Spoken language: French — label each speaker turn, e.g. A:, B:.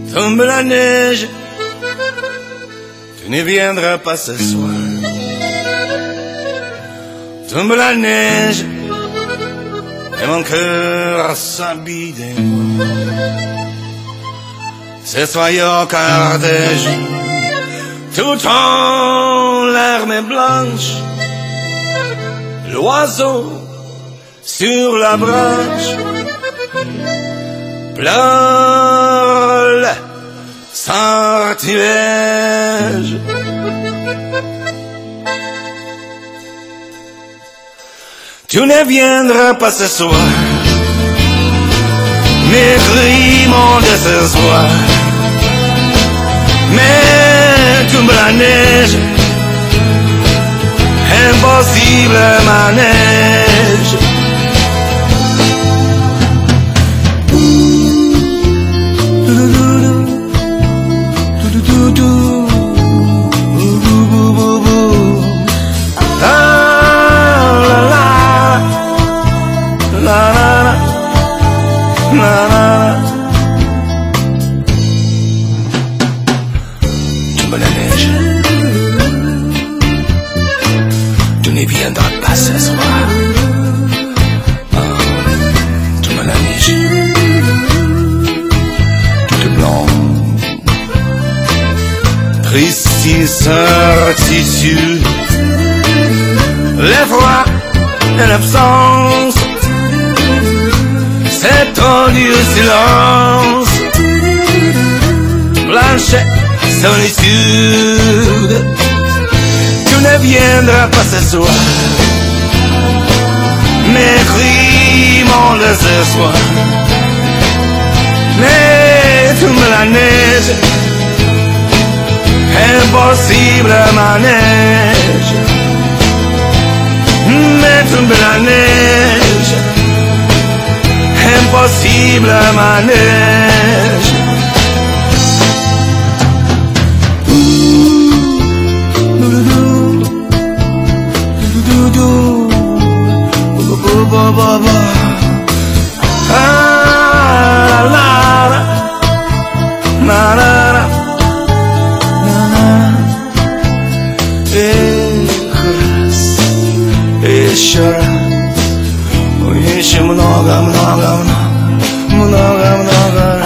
A: Tombe la neige, tu ne viendras pas ce soir. Tombe la neige, et mon cœur s'habille d'émoi. Ce soyeux cortège, tout en l'arme blanche, l'oiseau sur la branche pleure le sortilège. Tu ne viendras pas ce soir, mes cris m'ont désespoir. Mais tombe la neige, impossible manège. Tombe la neige, tu ne viendras pas ce soir. Tombe la neige, toute blanche, triste certitude, l'effroi et l'absence, cet odieux silence, blanche solitude. Tu ne viendras pas ce soir, mes cris m'ont désespoir. Mais tombe la neige, impossible manège. Mais tombe la neige, impossible manège. Еще много